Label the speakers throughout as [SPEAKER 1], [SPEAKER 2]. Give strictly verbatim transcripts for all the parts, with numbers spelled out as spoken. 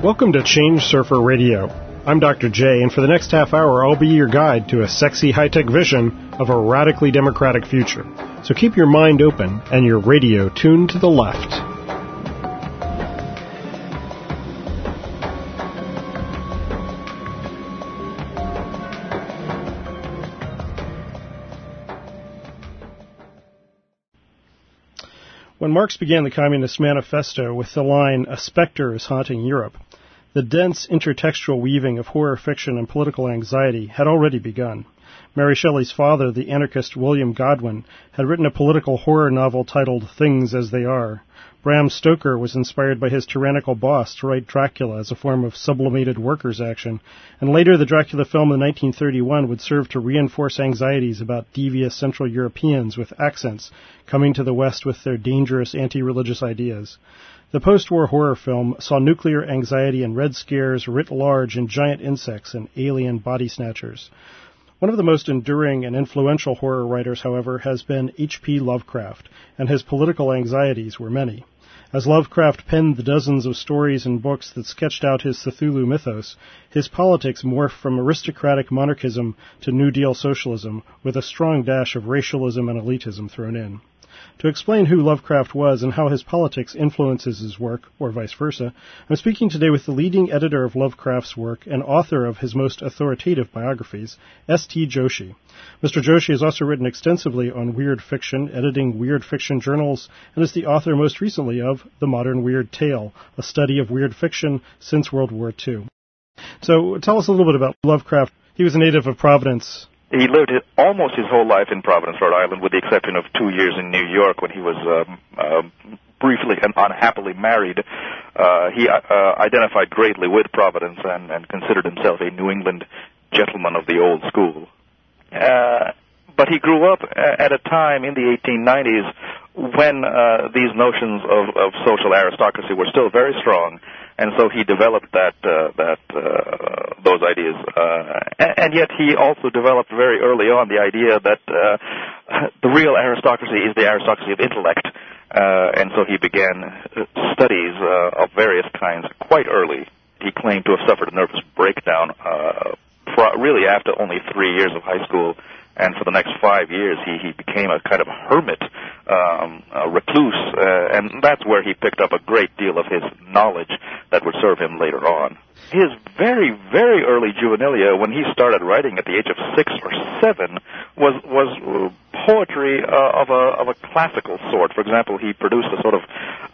[SPEAKER 1] Welcome to Change Surfer Radio. I'm Doctor J, and for the next half hour, I'll be your guide to a sexy, high-tech vision of a radically democratic future. So keep your mind open and your radio tuned to the left. When Marx began the Communist Manifesto with the line, "A specter is haunting Europe," the dense intertextual weaving of horror fiction and political anxiety had already begun. Mary Shelley's father, the anarchist William Godwin, had written a political horror novel titled Things as They Are. Bram Stoker was inspired by his tyrannical boss to write Dracula as a form of sublimated workers' action, and later the Dracula film in nineteen thirty-one would serve to reinforce anxieties about devious Central Europeans with accents coming to the West with their dangerous anti-religious ideas. The post-war horror film saw nuclear anxiety and red scares writ large in giant insects and alien body snatchers. One of the most enduring and influential horror writers, however, has been H P Lovecraft, and his political anxieties were many. As Lovecraft penned the dozens of stories and books that sketched out his Cthulhu mythos, his politics morphed from aristocratic monarchism to New Deal socialism, with a strong dash of racialism and elitism thrown in. To explain who Lovecraft was and how his politics influences his work, or vice versa, I'm speaking today with the leading editor of Lovecraft's work and author of his most authoritative biographies, S T Joshi. Mister Joshi has also written extensively on weird fiction, editing weird fiction journals, and is the author most recently of The Modern Weird Tale, a study of weird fiction since World War Two. So tell us a little bit about Lovecraft. He was a native of Providence.
[SPEAKER 2] He lived his, almost his whole life in Providence, Rhode Island, with the exception of two years in New York when he was um, uh, briefly and unhappily married. Uh, he uh, identified greatly with Providence and, and considered himself a New England gentleman of the old school. Uh, but he grew up at a time in the eighteen nineties when uh, these notions of, of social aristocracy were still very strong. And so he developed that uh, that uh, those ideas, uh, and, and yet he also developed very early on the idea that uh, the real aristocracy is the aristocracy of intellect, uh, and so he began studies uh, of various kinds quite early. He claimed to have suffered a nervous breakdown uh, for really after only three years of high school. And for the next five years, he, he became a kind of hermit, um, a recluse, uh, and that's where he picked up a great deal of his knowledge that would serve him later on. His very, very early juvenilia, when he started writing at the age of six or seven, was was poetry uh, of a of a classical sort. For example, he produced a sort of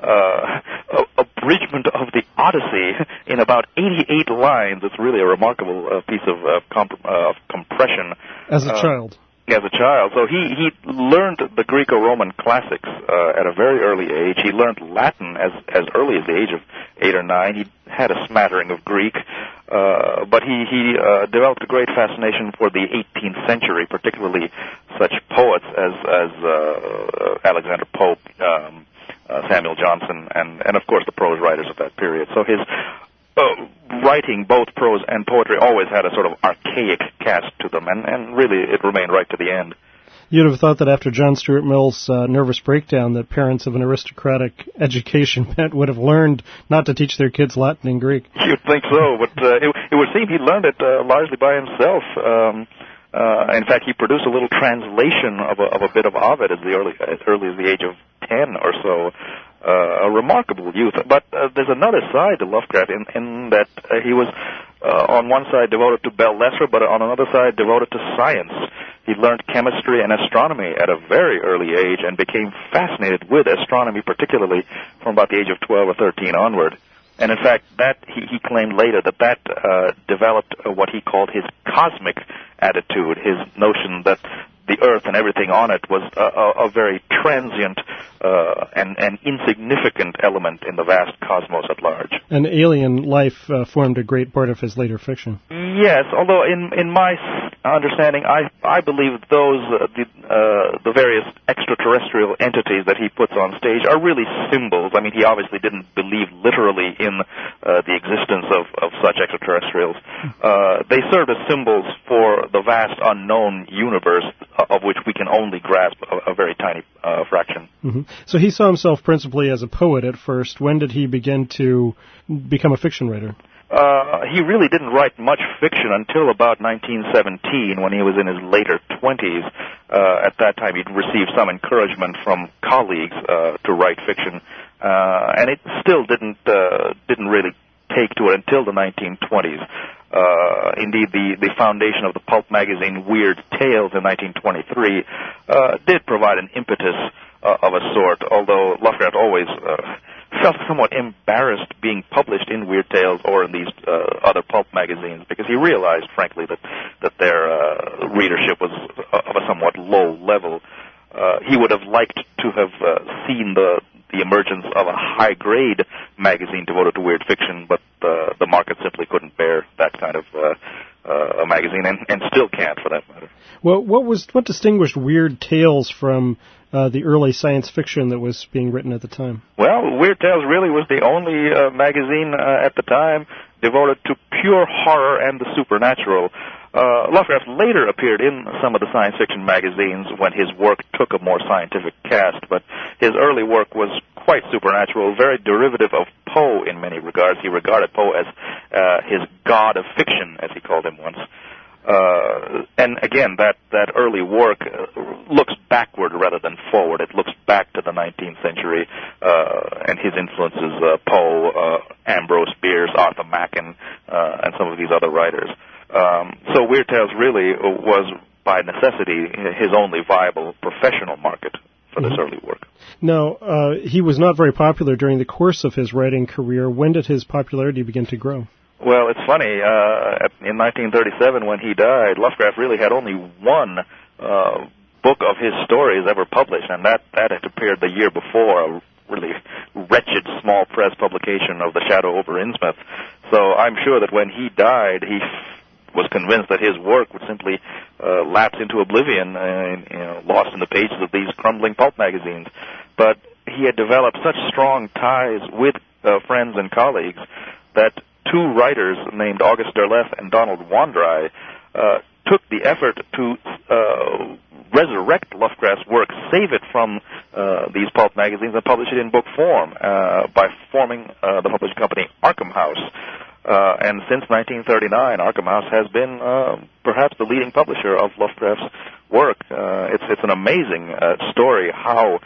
[SPEAKER 2] uh, abridgment of the Odyssey in about eighty-eight lines. It's really a remarkable uh, piece of uh, comp- uh, compression.
[SPEAKER 1] As a uh, child.
[SPEAKER 2] As a child. So he, he learned the Greco-Roman classics uh, at a very early age. He learned Latin as as early as the age of eight or nine. He had a smattering of Greek, uh, but he, he uh, developed a great fascination for the eighteenth century, particularly such poets as, as uh, Alexander Pope, um, uh, Samuel Johnson, and, and, of course, the prose writers of that period. So his uh, writing, both prose and poetry, always had a sort of archaic cast to them, and, and really it remained right to the end.
[SPEAKER 1] You'd have thought that after John Stuart Mill's uh, nervous breakdown that parents of an aristocratic education bent would have learned not to teach their kids Latin and Greek.
[SPEAKER 2] You'd think so, but uh, it, it would seem he learned it uh, largely by himself. Um, uh, in fact, he produced a little translation of a, of a bit of Ovid as, the early, as early as the age of ten or so. Uh, a remarkable youth. But uh, there's another side to Lovecraft in, in that uh, he was uh, on one side devoted to belles lettres, but on another side devoted to science. He learned chemistry and astronomy at a very early age and became fascinated with astronomy, particularly from about the age of twelve or thirteen onward. And in fact, that he, he claimed later that that uh, developed uh, what he called his cosmic attitude, his notion that the Earth and everything on it was a, a, a very transient uh, and, and insignificant element in the vast cosmos at large.
[SPEAKER 1] And alien life uh, formed a great part of his later fiction.
[SPEAKER 2] Yes, although in in my understanding, I I believe those uh, the uh, the various extraterrestrial entities that he puts on stage are really symbols. I mean, he obviously didn't believe literally in uh, the existence of, of such extraterrestrials. Uh, they served as symbols for the vast unknown universe of which we can only grasp a, a very tiny uh, fraction.
[SPEAKER 1] Mm-hmm. So he saw himself principally as a poet at first. When did he begin to become a fiction writer?
[SPEAKER 2] Uh, he really didn't write much fiction until about nineteen seventeen, when he was in his later twenties. Uh, at that time, he'd received some encouragement from colleagues uh, to write fiction, uh, and it still didn't uh, didn't really take to it until the nineteen twenties. Uh, indeed, the, the foundation of the pulp magazine Weird Tales in nineteen twenty-three uh, did provide an impetus uh, of a sort, although Lovecraft always uh, felt somewhat embarrassed being published in Weird Tales or in these uh, other pulp magazines, because he realized, frankly, that that their uh, readership was of a somewhat low level. Uh, he would have liked to have uh, seen the the emergence of a high-grade magazine devoted to weird fiction, but uh, the market simply couldn't bear that kind of uh, uh, a magazine, and, and still can't, for that matter.
[SPEAKER 1] Well, what was what distinguished Weird Tales from uh, the early science fiction that was being written at the time?
[SPEAKER 2] Well, Weird Tales really was the only uh, magazine uh, at the time devoted to pure horror and the supernatural. Uh, Lovecraft later appeared in some of the science fiction magazines when his work took a more scientific cast, but his early work was quite supernatural, very derivative of Poe in many regards. He regarded Poe as uh, his god of fiction, as he called him once. Uh, and again, that, that early work uh, looks backward rather than forward. It looks back to the nineteenth century uh, and his influences, uh, Poe, uh, Ambrose Bierce, Arthur Machen, uh, and some of these other writers. Um, so Weird Tales really was, by necessity, his only viable professional market for this mm-hmm. early work.
[SPEAKER 1] Now, uh, he was not very popular during the course of his writing career. When did his popularity begin to grow?
[SPEAKER 2] Well, it's funny. Uh, in nineteen thirty-seven, when he died, Lovecraft really had only one uh, book of his stories ever published, and that, that had appeared the year before, a really wretched small press publication of The Shadow over Innsmouth. So I'm sure that when he died, he was convinced that his work would simply uh, lapse into oblivion and, you know, lost in the pages of these crumbling pulp magazines. But he had developed such strong ties with uh, friends and colleagues that two writers named August Derleth and Donald Wandrei uh, took the effort to uh, resurrect Lovecraft's work, save it from uh, these pulp magazines, and publish it in book form uh, by forming uh, the publishing company Arkham House. Uh, and since nineteen thirty-nine, Arkham House has been uh, perhaps the leading publisher of Lovecraft's work. Uh, it's it's an amazing uh, story how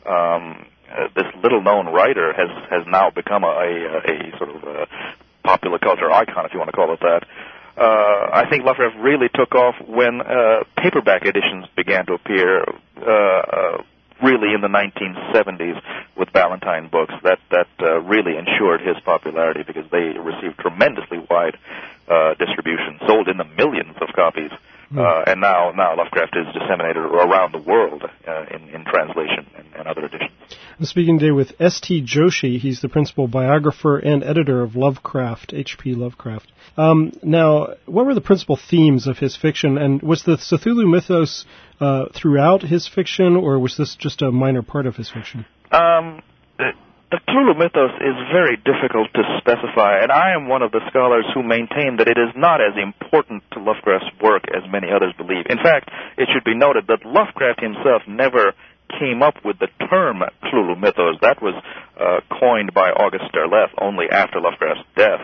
[SPEAKER 2] um, uh, this little-known writer has has now become a, a, a sort of a popular culture icon, if you want to call it that. Uh, I think Lovecraft really took off when uh, paperback editions began to appear. Uh, uh, really in the nineteen seventies with Ballantine books. That that uh, really ensured his popularity because they received tremendously wide uh, distribution, sold in the millions of copies. Mm. Uh, and now, now Lovecraft is disseminated around the world uh, in, in translation and, and other editions.
[SPEAKER 1] I'm speaking today with S T Joshi. He's the principal biographer and editor of Lovecraft, H P Lovecraft. Um, now, what were the principal themes of his fiction, and was the Cthulhu mythos uh, throughout his fiction, or was this just a minor part of his fiction?
[SPEAKER 2] Um, the, the Cthulhu mythos is very difficult to specify, and I am one of the scholars who maintain that it is not as important to Lovecraft's work as many others believe. In fact, it should be noted that Lovecraft himself never came up with the term Cthulhu mythos. That was uh, coined by August Derleth only after Lovecraft's death.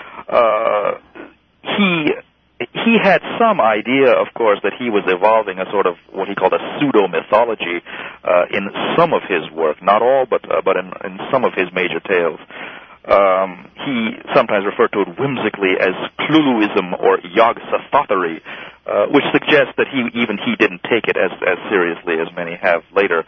[SPEAKER 2] Uh, he he had some idea, of course, that he was evolving a sort of what he called a pseudo-mythology uh, in some of his work, not all, but uh, but in, in some of his major tales. Um, he sometimes referred to it whimsically as Cthulhuism or Yog-Sothothery, uh, which suggests that he even he didn't take it as, as seriously as many have later.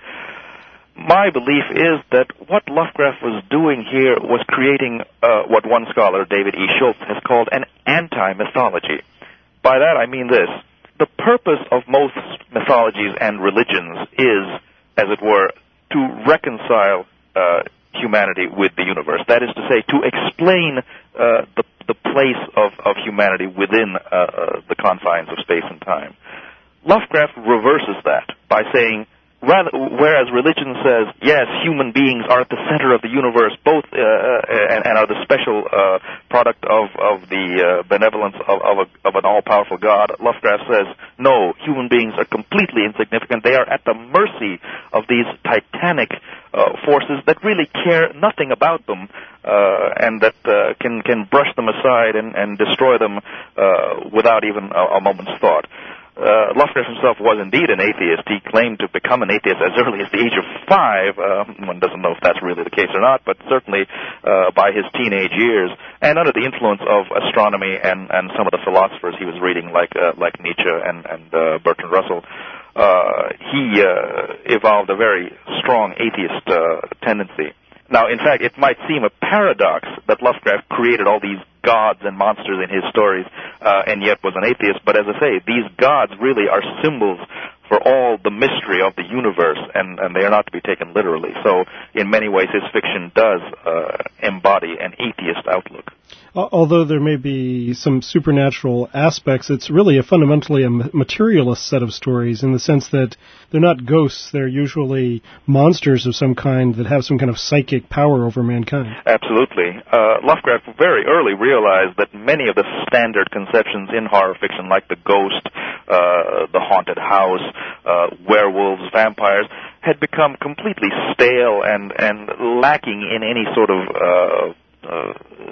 [SPEAKER 2] My belief is that what Lovecraft was doing here was creating uh, what one scholar, David E. Schultz, has called an anti-mythology. By that I mean this. The purpose of most mythologies and religions is, as it were, to reconcile uh, humanity with the universe. That is to say, to explain uh, the, the place of, of humanity within uh, uh, the confines of space and time. Lovecraft reverses that by saying, rather, whereas religion says, yes, human beings are at the center of the universe, both uh, and, and are the special uh, product of, of the uh, benevolence of, of, a, of an all-powerful God, Lovecraft says, no, human beings are completely insignificant. They are at the mercy of these titanic uh, forces that really care nothing about them, uh, and that uh, can can brush them aside and, and destroy them uh, without even a, a moment's thought. Uh, Lovecraft himself was indeed an atheist. He claimed to become an atheist as early as the age of five. Uh, one doesn't know if that's really the case or not, but certainly uh, by his teenage years, and under the influence of astronomy and, and some of the philosophers he was reading, like uh, like Nietzsche and, and uh, Bertrand Russell, uh, he uh, evolved a very strong atheist uh, tendency. Now, in fact, it might seem a paradox that Lovecraft created all these gods and monsters in his stories, uh, and yet was an atheist. But as I say, these gods really are symbols for all the mystery of the universe, and, and they are not to be taken literally. So, in many ways, his fiction does uh, embody an atheist outlook.
[SPEAKER 1] Although there may be some supernatural aspects, it's really a fundamentally a materialist set of stories in the sense that they're not ghosts. They're usually monsters of some kind that have some kind of psychic power over mankind.
[SPEAKER 2] Absolutely. Uh, Lovecraft very early realized that many of the standard conceptions in horror fiction, like the ghost, uh, the haunted house, uh, werewolves, vampires, had become completely stale and, and lacking in any sort of uh, uh,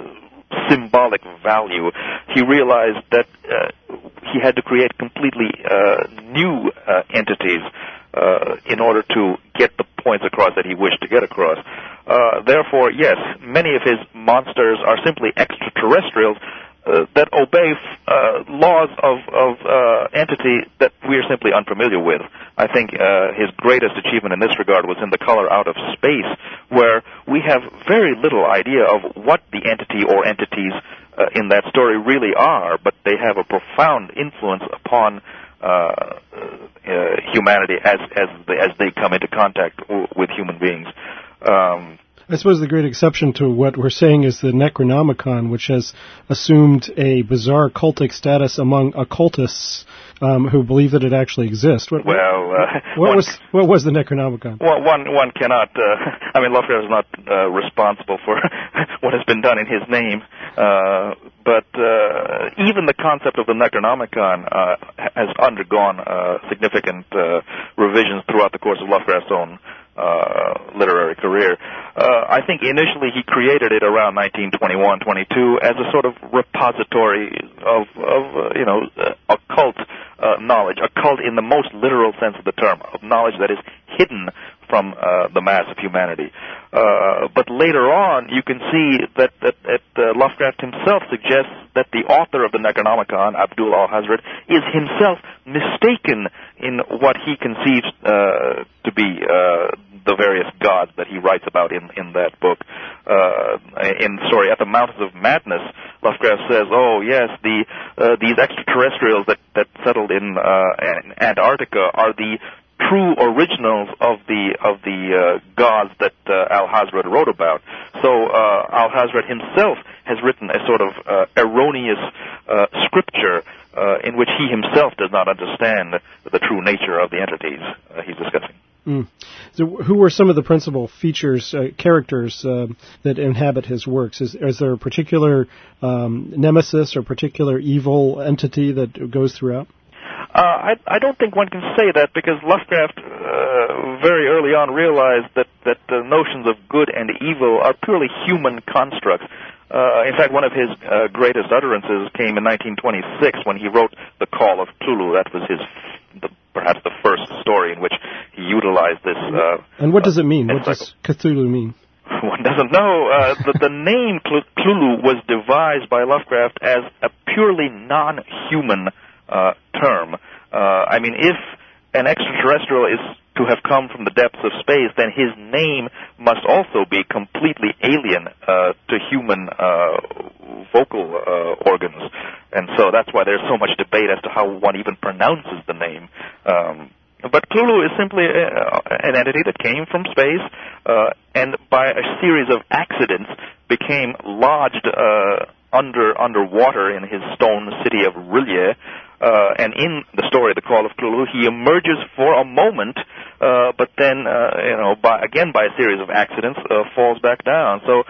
[SPEAKER 2] symbolic value. He realized that uh, he had to create completely uh, new uh, entities uh, in order to get the points across that he wished to get across. Uh, therefore, yes, many of his monsters are simply extraterrestrials uh, that obey uh, laws of, of uh, entity that we are simply unfamiliar with. I think uh, his greatest achievement in this regard was in The Color Out of Space, where we have very little idea of what the entity or entities uh, in that story really are, but they have a profound influence upon uh, uh, humanity as as they, as they come into contact w- with human beings. Um,
[SPEAKER 1] I suppose the great exception to what we're saying is the Necronomicon, which has assumed a bizarre cultic status among occultists um, who believe that it actually exists. What,
[SPEAKER 2] well, uh,
[SPEAKER 1] what was what was the Necronomicon?
[SPEAKER 2] Well, one one cannot. Uh, I mean, Lovecraft is not uh, responsible for what has been done in his name, uh, but uh, even the concept of the Necronomicon uh, has undergone uh, significant uh, revisions throughout the course of Lovecraft's own Uh, literary career. Uh, I think initially he created it around nineteen twenty-one twenty-two as a sort of repository of, of uh, you know, uh, occult uh, knowledge, occult in the most literal sense of the term, of knowledge that is hidden from uh, the mass of humanity. Uh, but later on, you can see that, that, that uh, Lovecraft himself suggests that the author of the Necronomicon, Abdul al-Hazred, is himself mistaken in what he conceives uh, to be uh, the various gods that he writes about in, in that book. Uh, in the story At the Mountains of Madness, Lovecraft says, oh, yes, the uh, these extraterrestrials that, that settled in uh, Antarctica are the true originals of the of the uh, gods that uh, Al-Hazred wrote about. So uh, Al-Hazred himself has written a sort of uh, erroneous uh, scripture uh, in which he himself does not understand the true nature of the entities uh, he's discussing.
[SPEAKER 1] Mm. So who were some of the principal features, uh, characters uh, that inhabit his works? Is, is there a particular um, nemesis or particular evil entity that goes throughout?
[SPEAKER 2] Uh, I, I don't think one can say that, because Lovecraft uh, very early on realized that, that the notions of good and evil are purely human constructs. Uh, in fact, one of his uh, greatest utterances came in nineteen twenty-six when he wrote The Call of Cthulhu. That was his, the, perhaps the first story in which he utilized this. Uh,
[SPEAKER 1] and what does it mean? What does Cthulhu mean?
[SPEAKER 2] One doesn't know. Uh, the, the name Cthulhu was devised by Lovecraft as a purely non-human Uh, term. Uh, I mean, if an extraterrestrial is to have come from the depths of space, then his name must also be completely alien uh, to human uh, vocal uh, organs. And so that's why there's so much debate as to how one even pronounces the name. Um, but Cthulhu is simply a, an entity that came from space uh, and by a series of accidents became lodged uh, under underwater in his stone city of R'lyeh. Uh, and in the story, The Call of Cthulhu, he emerges for a moment, uh, but then, uh, you know, by, again by a series of accidents, uh, falls back down. So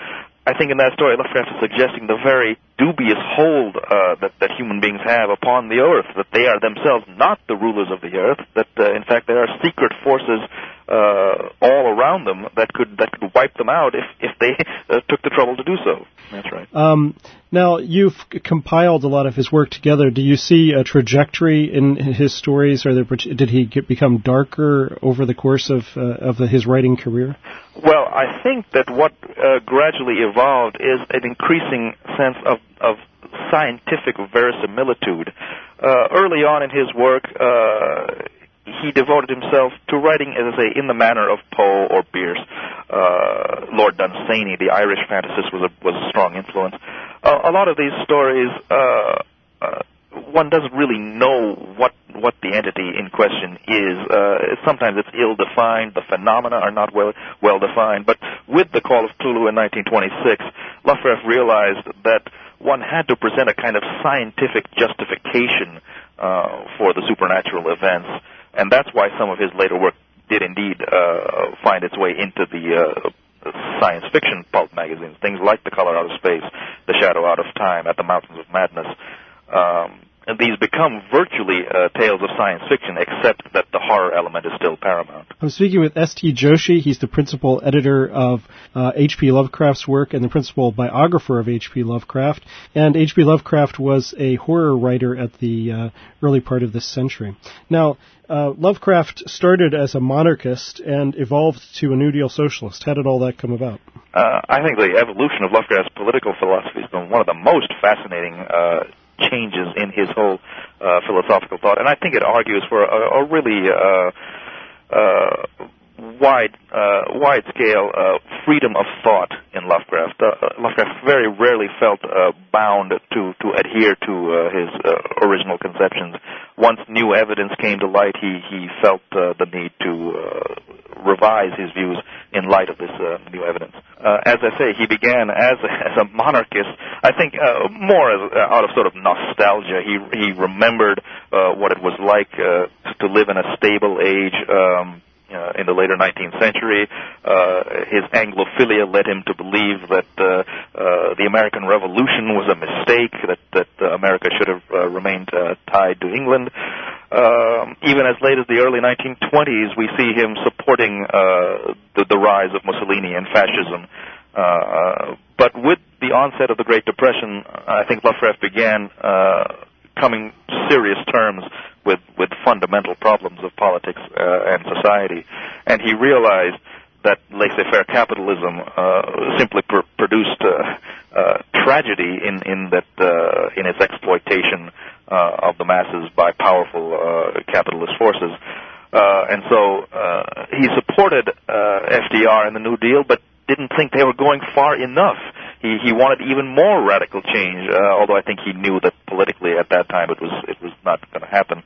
[SPEAKER 2] I think in that story, Lovecraft is suggesting the very dubious hold uh, that, that human beings have upon the earth, that they are themselves not the rulers of the earth, that uh, in fact there are secret forces uh, all around them that could that could wipe them out if, if they uh, took the trouble to do so. That's right.
[SPEAKER 1] Um, now, you've c- compiled a lot of his work together. Do you see a trajectory in his stories, or there, did he get, become darker over the course of uh, of the, his writing career?
[SPEAKER 2] Well, I think that what uh, gradually evolved is an increasing sense of, of scientific verisimilitude. Uh, early on in his work, uh, he devoted himself to writing, as I say, in the manner of Poe or Bierce. Uh, Lord Dunsany, the Irish fantasist, was a, was a strong influence. Uh, a lot of these stories, uh, uh, one doesn't really know what what the entity in question is. Uh, sometimes it's ill-defined. The phenomena are not well well defined. But with the Call of Cthulhu in nineteen twenty-six, Lovecraft realized that one had to present a kind of scientific justification uh, for the supernatural events, and that's why some of his later work did indeed uh, find its way into the uh, science fiction pulp magazines, things like The Color Out of Space, The Shadow Out of Time, At the Mountains of Madness. Um, and these become virtually uh, tales of science fiction, except that the horror element is still paramount.
[SPEAKER 1] I'm speaking with S T Joshi. He's the principal editor of uh, H P Lovecraft's work and the principal biographer of H P Lovecraft. And H P Lovecraft was a horror writer at the uh, early part of this century. Now, uh, Lovecraft started as a monarchist and evolved to a New Deal socialist. How did all that come about?
[SPEAKER 2] Uh, I think the evolution of Lovecraft's political philosophy has been one of the most fascinating uh changes in his whole uh, philosophical thought, and I think it argues for a, a really uh, uh, wide, uh, wide-scale uh, freedom of thought in Lovecraft. Uh, Lovecraft very rarely felt uh, bound to, to adhere to uh, his uh, original conceptions. Once new evidence came to light, he, he felt uh, the need to uh, revise his views in light of this uh, new evidence. Uh, as I say, he began as a, as a monarchist, I think uh, more as, uh, out of sort of nostalgia. He, he remembered uh, what it was like uh, to live in a stable age, um, Uh, in the later nineteenth century. Uh, his Anglophilia led him to believe that uh, uh, the American Revolution was a mistake, that, that uh, America should have uh, remained uh, tied to England. Um, even as late as the early nineteen twenties, we see him supporting uh, the, the rise of Mussolini and fascism. Uh, but with the onset of the Great Depression, I think Lovecraft began uh, coming to serious terms with, with fundamental problems of politics uh, and society. And he realized that laissez-faire capitalism uh, simply pr- produced uh, uh, tragedy in, in that uh, in its exploitation uh, of the masses by powerful uh, capitalist forces. Uh, and so uh, he supported uh, F D R and the New Deal, but didn't think they were going far enough. He, he wanted even more radical change, uh, although I think he knew that politically at that time it was it was not going to happen.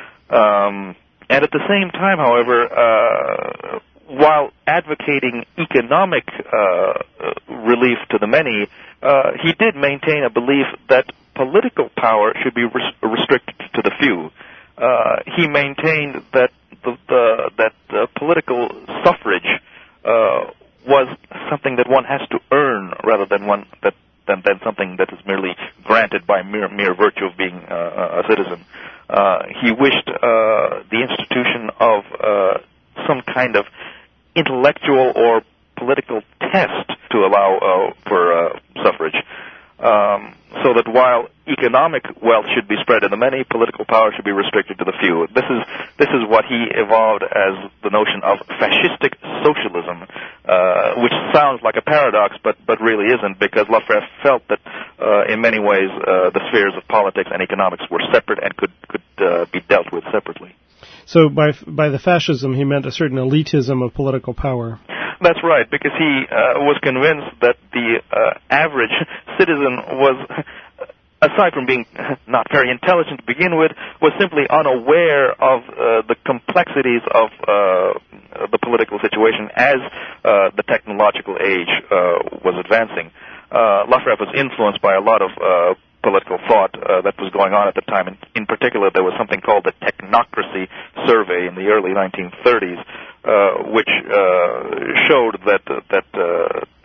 [SPEAKER 2] Um, and at the same time, however, uh, while advocating economic uh, relief to the many, uh, he did maintain a belief that political power should be res- restricted to the few. Uh, he maintained that the, the that uh, political suffrage uh, was something that one has to earn rather than one that than, than something that is merely granted by mere mere virtue of being uh, a citizen. Uh, he wished uh, the institution of uh, some kind of intellectual or political test to allow uh, for uh, suffrage, um, so that while economic wealth should be spread to the many, political power should be restricted to the few. This is this is what he evolved as the notion of fascistic socialism, uh, which sounds like a paradox, but but really isn't, because Lovecraft felt that uh, in many ways uh, the spheres of politics and economics were separate and could could uh, be dealt with separately.
[SPEAKER 1] So by by the fascism, he meant a certain elitism of political power.
[SPEAKER 2] That's right, because he uh, was convinced that the uh, average citizen was, aside from being not very intelligent to begin with, was simply unaware of uh, the complexities of uh, the political situation as uh, the technological age uh, was advancing. Uh, Lovecraft was influenced by a lot of uh, political thought uh, that was going on at the time. In, in particular, there was something called the Technocracy Survey in the early nineteen thirties, uh, which uh, showed that that uh,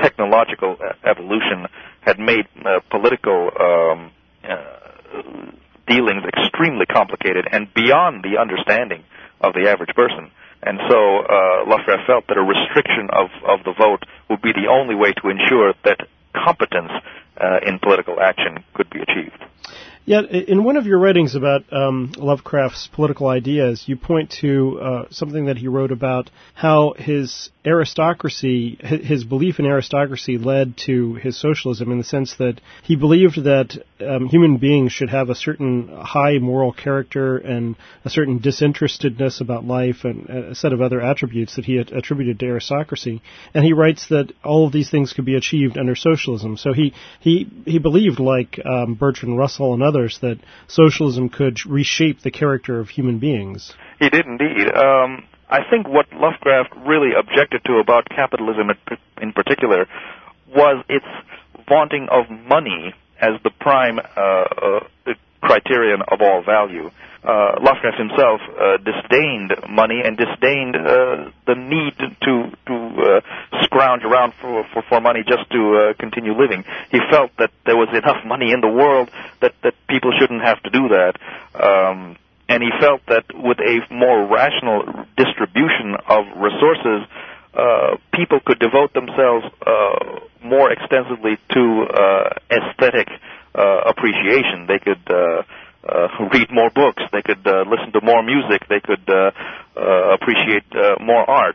[SPEAKER 2] technological evolution had made uh, political um, uh, dealings extremely complicated and beyond the understanding of the average person. And so uh, Lovecraft felt that a restriction of, of the vote would be the only way to ensure that competence uh, in political action could be achieved.
[SPEAKER 1] Yet, in one of your writings about um, Lovecraft's political ideas, you point to uh, something that he wrote about how his aristocracy, his belief in aristocracy led to his socialism, in the sense that he believed that um, human beings should have a certain high moral character and a certain disinterestedness about life and a set of other attributes that he had attributed to aristocracy. And he writes that all of these things could be achieved under socialism. So he he, he believed, like um, Bertrand Russell and others, that socialism could reshape the character of human beings.
[SPEAKER 2] He did indeed. Um, I think what Lovecraft really objected to about capitalism in particular was its vaunting of money as the prime uh, uh, criterion of all value. Uh, Lovecraft himself uh, disdained money and disdained uh, the need to to uh, scrounge around for, for, for money just to uh, continue living. He felt that there was enough money in the world that, that people shouldn't have to do that. Um, and he felt that with a more rational distribution of resources, uh, people could devote themselves uh, more extensively to uh, aesthetic uh, appreciation. They could uh, Uh, read more books, they could uh, listen to more music, they could uh, uh, appreciate uh, more art.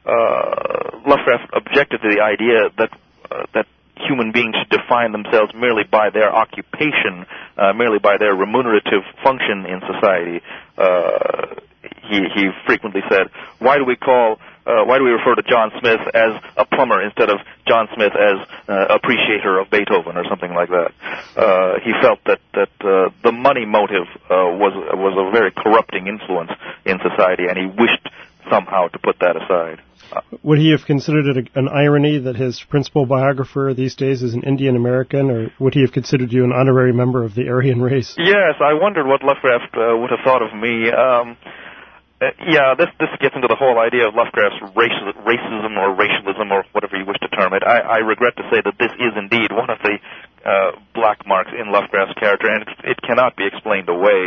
[SPEAKER 2] Uh, Lovecraft objected to the idea that uh, that human beings should define themselves merely by their occupation, uh, merely by their remunerative function in society. Uh, he, he frequently said, why do we call Uh, why do we refer to John Smith as a plumber instead of John Smith as uh, appreciator of Beethoven or something like that? Uh, he felt that that uh, the money motive uh, was was a very corrupting influence in society, and he wished somehow to put that aside. Uh,
[SPEAKER 1] Would he have considered it a, an irony that his principal biographer these days is an Indian American, or would he have considered you an honorary member of the Aryan race?
[SPEAKER 2] Yes, I wondered what Lovecraft uh, would have thought of me. Um, Uh, yeah, this this gets into the whole idea of Lovecraft's race, racism or racialism or whatever you wish to term it. I, I regret to say that this is indeed one of the uh, black marks in Lovecraft's character, and it, it cannot be explained away.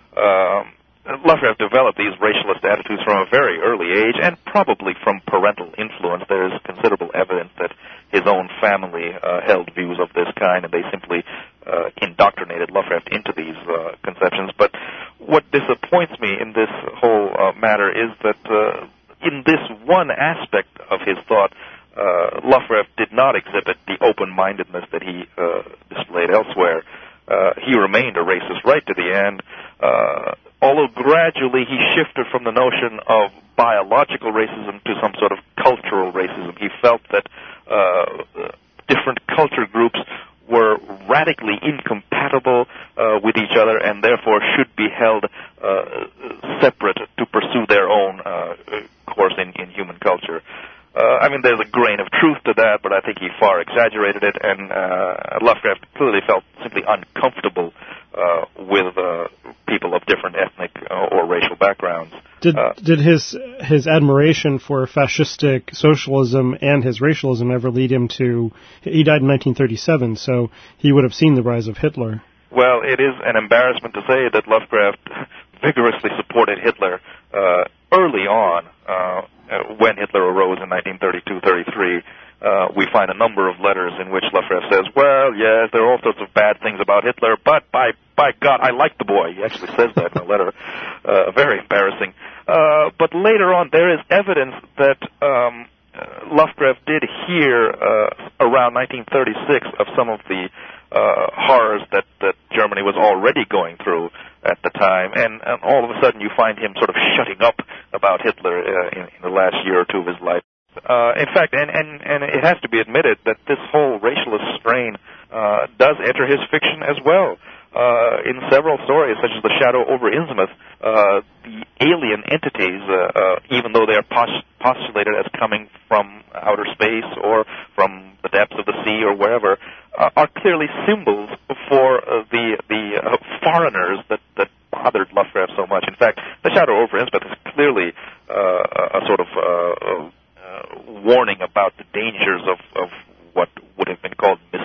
[SPEAKER 2] Um, Lovecraft developed these racialist attitudes from a very early age, and probably from parental influence. There is considerable evidence that his own family uh, held views of this kind, and they simply uh, indoctrinated Lovecraft into these uh, conceptions. But what disappoints me in this whole uh, matter is that uh, in this one aspect of his thought, uh, Lovecraft did not exhibit the open-mindedness that he uh, displayed elsewhere. Uh, he remained a racist right to the end, uh, although gradually he shifted from the notion of biological racism to some sort of cultural racism. He felt that uh, different culture groups were radically incompatible uh, with each other and therefore should be held uh, separate to pursue their own uh, course in, in human culture. Uh, I mean, there's a grain of truth to that, but I think he far exaggerated it, and uh, Lovecraft clearly felt simply uncomfortable uh, with uh, people of different ethnic uh, or racial backgrounds.
[SPEAKER 1] Did
[SPEAKER 2] uh,
[SPEAKER 1] did his his admiration for fascistic socialism and his racialism ever lead him to... He died in nineteen thirty-seven, so he would have seen the rise of Hitler.
[SPEAKER 2] Well, it is an embarrassment to say that Lovecraft vigorously supported Hitler uh, early on. Uh, when Hitler arose in nineteen thirty-two thirty-three, uh, we find a number of letters in which Lovecraft says, well, yes, there are all sorts of bad things about Hitler, but by by God, I like the boy. He actually says that in a letter. Uh, very embarrassing. Uh, but later on, there is evidence that um, uh, Lovecraft did hear uh, around nineteen thirty-six of some of the uh, horrors that, that Germany was already going through at the time, and, and all of a sudden you find him sort of shutting up about Hitler uh, in, in the last year or two of his life. Uh, in fact, and, and, and it has to be admitted that this whole racialist strain uh, does enter his fiction as well. Uh, in several stories, such as The Shadow over Innsmouth, uh, the alien entities, uh, uh, even though they are post- postulated as coming from outer space or from the depths of the sea or wherever, uh, are clearly symbols for uh, the the uh, foreigners that, that bothered Lovecraft so much. In fact, The Shadow over Innsmouth is clearly uh, a sort of uh, uh, warning about the dangers of, of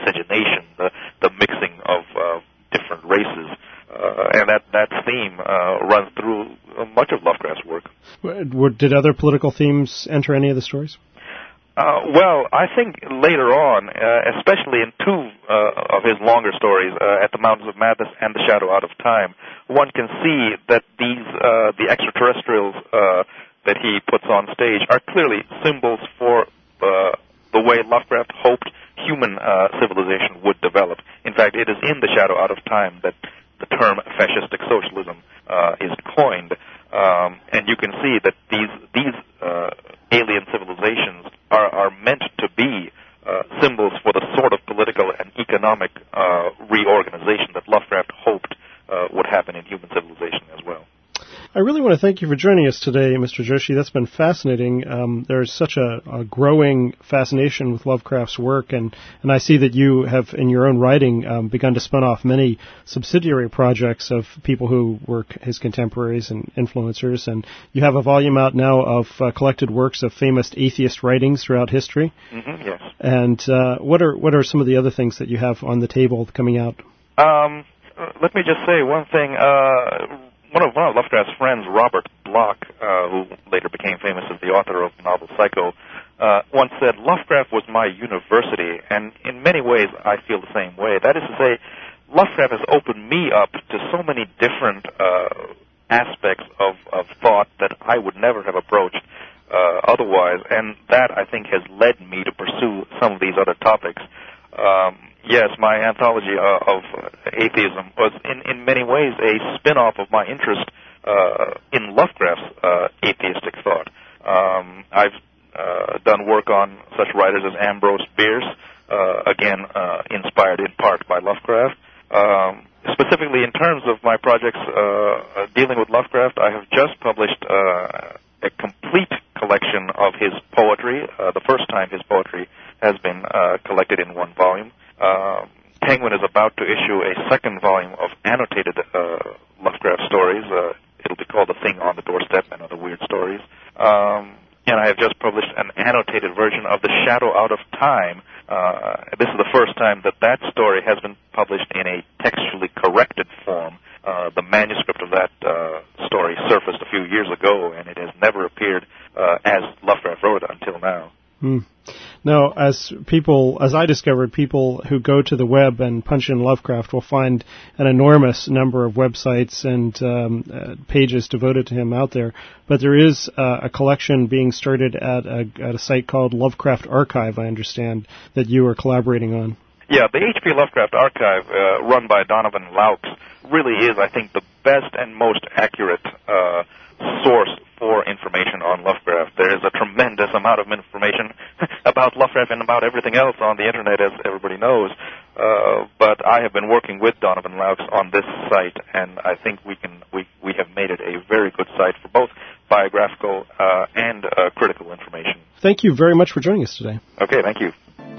[SPEAKER 2] miscegenation, the, the mixing of uh, different races. Uh, and that, that theme uh, runs through uh, much of Lovecraft's work.
[SPEAKER 1] Did other political themes enter any of the stories?
[SPEAKER 2] Uh, well, I think later on, uh, especially in two uh, of his longer stories, uh, At the Mountains of Madness and The Shadow Out of Time, one can see that these uh, the extraterrestrials uh, that he puts on stage are clearly symbols for uh, the way Lovecraft hoped human uh, civilization would develop. In fact, it is in The Shadow Out of Time that the term fascistic socialism uh, is coined, um, and you can see that these these uh, alien civilizations are, are meant to be uh, symbols for the sort of political and economic uh, reorganization that Lovecraft hoped uh, would happen in human civilization as well.
[SPEAKER 1] I really want to thank you for joining us today, Mister Joshi. That's been fascinating. Um, there's such a, a growing fascination with Lovecraft's work, and, and I see that you have, in your own writing, um, begun to spin off many subsidiary projects of people who were his contemporaries and influencers, and you have a volume out now of uh, collected works of famous atheist writings throughout history.
[SPEAKER 2] Mm-hmm, yes.
[SPEAKER 1] And uh, what are what are some of the other things that you have on the table coming out?
[SPEAKER 2] Um, let me just say one thing. Uh, One of, one of Lovecraft's friends, Robert Bloch, uh, who later became famous as the author of the novel Psycho, uh, once said, "Lovecraft was my university," and in many ways I feel the same way. That is to say, Lovecraft has opened me up to so many different uh, aspects of, of thought that I would never have approached uh, otherwise, and that, I think, has led me to pursue some of these other topics. Um, yes, my anthology uh, of atheism was in, in many ways a spin-off of my interest uh, in Lovecraft's uh, atheistic thought. Um, I've uh, done work on such writers as Ambrose Bierce, uh, again uh, inspired in part by Lovecraft. Um, specifically in terms of my projects uh, dealing with Lovecraft, I have just published uh, a complete collection of his poetry, uh, the first time his poetry has been uh, collected in one volume. Uh, Penguin is about to issue a second volume of annotated uh, Lovecraft stories. Uh, it'll be called The Thing on the Doorstep and Other Weird Stories. Um, and I have just published an annotated version of The Shadow Out of Time. Uh, this is the first time that that story has been published in a textually corrected form. Uh, the manuscript of that uh, story surfaced a few years ago, and it has never appeared uh, as Lovecraft wrote it until now.
[SPEAKER 1] Hmm. Now, as people, as I discovered, people who go to the web and punch in Lovecraft will find an enormous number of websites and um, uh, pages devoted to him out there. But there is uh, a collection being started at a, at a site called Lovecraft Archive, I understand, that you are collaborating on.
[SPEAKER 2] Yeah, the H P Lovecraft Archive, uh, run by Donovan Laux, really is, I think, the best and most accurate uh, source for information on Lovecraft. There is a tremendous amount of information about Lovecraft and about everything else on the Internet, as everybody knows. Uh, but I have been working with Donovan Laux on this site, and I think we can we we have made it a very good site for both biographical uh, and uh, critical information.
[SPEAKER 1] Thank you very much for joining us today.
[SPEAKER 2] Okay, thank you.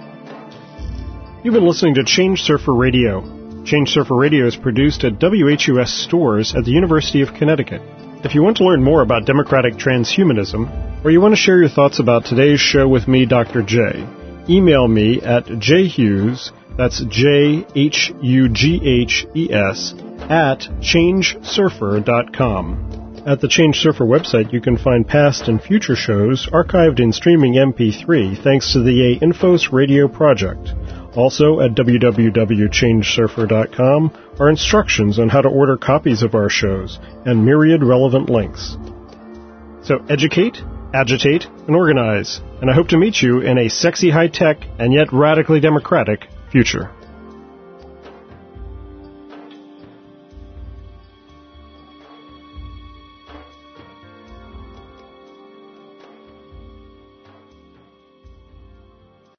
[SPEAKER 1] You've been listening to Change Surfer Radio. Change Surfer Radio is produced at W H U S stores at the University of Connecticut. If you want to learn more about democratic transhumanism, or you want to share your thoughts about today's show with me, Doctor J, email me at jhughes, that's J H U G H E S, at change surfer dot com. At the Change Surfer website, you can find past and future shows archived in streaming M P three thanks to the A Infos Radio project. Also, at w w w dot change surfer dot com are instructions on how to order copies of our shows and myriad relevant links. So educate, agitate, and organize. And I hope to meet you in a sexy high-tech and yet radically democratic future.